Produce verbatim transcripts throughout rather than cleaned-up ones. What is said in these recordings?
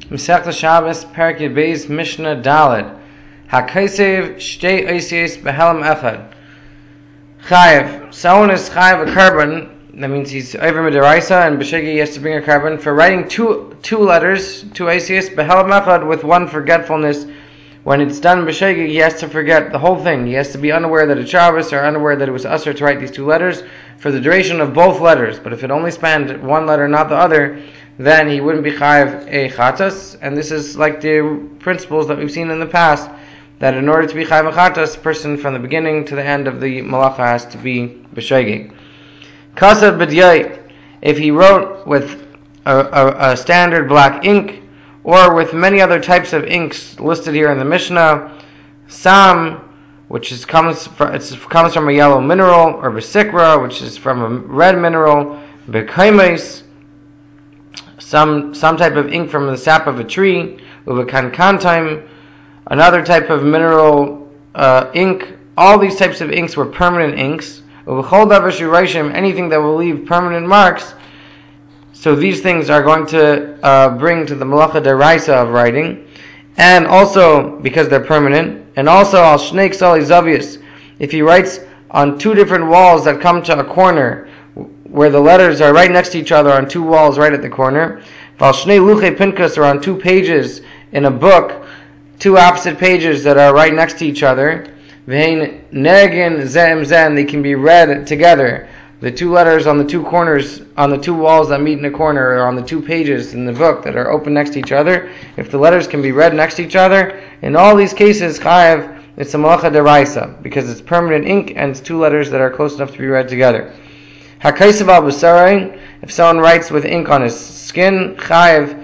Masechta Shabbos, Perek Yud Beis, Mishnah Daled. HaKaisev Shtei Oisios Behelm Echad. Chayev. Someone is chayev a carbon. That means he's over midaraisa, and b'shegi he has to bring a carbon for writing two two letters, two oisios Behelm Echad, with one forgetfulness. When it's done b'shegi, he has to forget the whole thing. He has to be unaware that it's Shabbos, or unaware that it was usher to write these two letters for the duration of both letters. But if it only spanned one letter, not the other, then he wouldn't be chayev a chatas. And this is like the principles that we've seen in the past, that in order to be chayev a chatas, a person from the beginning to the end of the malacha has to be b'shegi. Kasav b'dyai, if he wrote with a, a, a standard black ink, or with many other types of inks listed here in the Mishnah, sam, which is comes from, it comes from a yellow mineral, or besikra, which is from a red mineral, bekaimes, some some type of ink from the sap of a tree, ubekankantaim, another type of mineral uh, ink. All these types of inks were permanent inks. Ubechol davar shirashim, anything that will leave permanent marks. So these things are going to uh, bring to the malacha deraisa of writing, and also because they're permanent, and also al shnei ksali zavius, if he writes on two different walls that come to a corner, where the letters are right next to each other on two walls right at the corner, val shnei luchei pinkas, or on two pages in a book, two opposite pages that are right next to each other, v'hein negin zem zem, they can be read together. The two letters on the two corners, on the two walls that meet in a corner, or on the two pages in the book that are open next to each other, if the letters can be read next to each other, in all these cases, chayev, it's a malacha deraisa, because it's permanent ink and it's two letters that are close enough to be read together. HaKaisev al b'sarai, if someone writes with ink on his skin, chayev,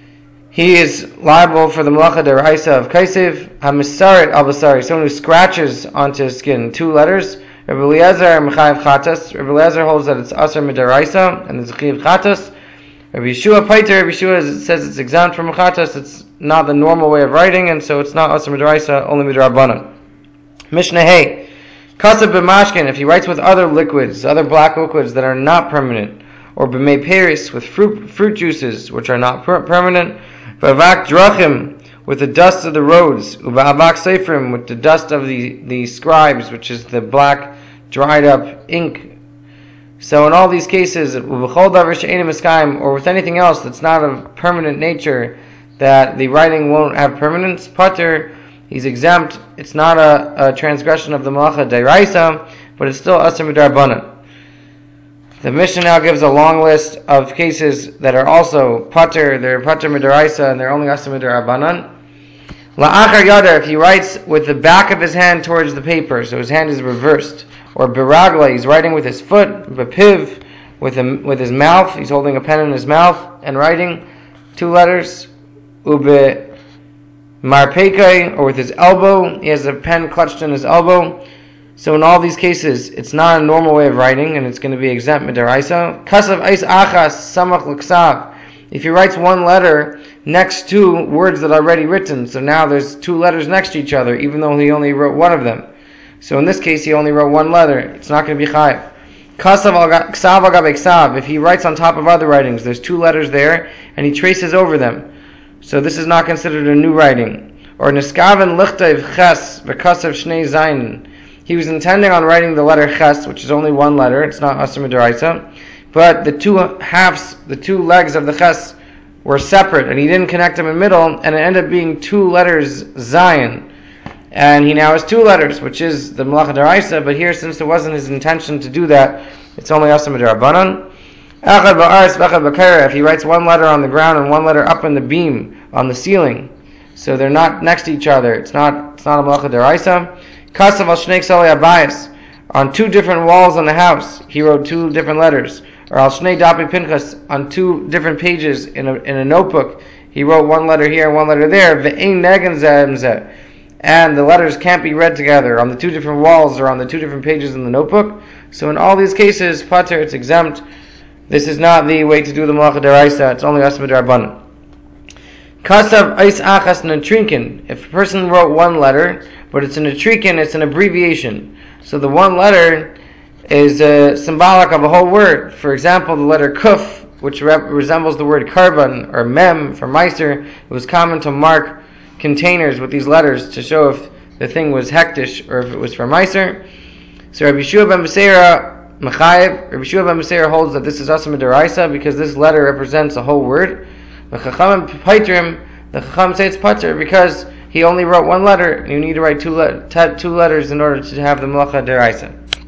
he is liable for the malacha deraisa of kaisev. HaMisaret al b'sari, someone who scratches onto his skin two letters, Rabbi Eliezer mechayev chatas. Rabbi Eliezer holds that it's aser midaraisa and it's chayev chatas. Rabbi Yeshua paiter. Rabbi Yeshua says it's exempt from chatas. It's not the normal way of writing, and so it's not aser midaraisa, only midrabanan. Mishnah Hey, kasav b'mashkin, if he writes with other liquids, other black liquids that are not permanent, or b'mei peris, with fruit fruit juices which are not per- permanent, v'avak drachim, with the dust of the roads, uba'avak seifrim, with the dust of the, the scribes, which is the black, dried up ink. So in all these cases, ubechol davar she'enim eskayim, or with anything else that's not of permanent nature, that the writing won't have permanence, pater, he's exempt. It's not a, a transgression of the malacha deraisa, but it's still aser midarbanan. The Mishnah now gives a long list of cases that are also pater, they're pater midaraisa, and they're only aser midarabanan. La'achar yada, if he writes with the back of his hand towards the paper, so his hand is reversed, or beragla, he's writing with his foot, bepiv, with a, with his mouth, he's holding a pen in his mouth and writing two letters, ube marpekai, or with his elbow, he has a pen clutched in his elbow. So in all these cases, it's not a normal way of writing, and it's going to be exempt midaraisa. Kasav eis achas samach l'ksav, if he writes one letter next to words that are already written, so now there's two letters next to each other, even though he only wrote one of them. So in this case, he only wrote one letter. It's not going to be chayev. Kasav ksav agav ksav, if he writes on top of other writings, there's two letters there, and he traces over them. So this is not considered a new writing. Or niskaven lichtayv ches v'kasav shnei zayin, he was intending on writing the letter ches, which is only one letter, it's not aser midaraisa, but the two halves, the two legs of the ches were separate, and he didn't connect them in the middle, and it ended up being two letters zayin, and he now has two letters, which is the malacha deraisa, but here, since it wasn't his intention to do that, it's only aser midarabanan. Echad ba'aretz v'echad b'kaira, if he writes one letter on the ground and one letter up in the beam, on the ceiling, so they're not next to each other, it's not it's not a malacha deraisa. Kasav al shnei ksali abayis, on two different walls in the house, he wrote two different letters. Or al shnei dapi pinchas, on two different pages in a in a notebook, he wrote one letter here and one letter there. Ve'ein negen zeh zeh, and the letters can't be read together on the two different walls or on the two different pages in the notebook. So in all these cases, pater, it's exempt. This is not the way to do the malacha deraisa. It's only aser midarabanan. Kasav eis achas netrinkin, if a person wrote one letter, but it's an atrikin, it's an abbreviation. So the one letter is uh, symbolic of a whole word. For example, the letter kuf which rep- resembles the word karban or mem for meiser. It was common to mark containers with these letters to show if the thing was hektish or if it was for meiser. So Rabbi Yeshua ben Beseira Mechayev, Rabbi Yeshua ben Beseira holds that this is Asam Deraisa because this letter represents a whole word. The Chachamim Paitrim, the Chacham say it's Pater because he only wrote one letter and you need to write two, le- t- two letters in order to have the Melacha Deraisa.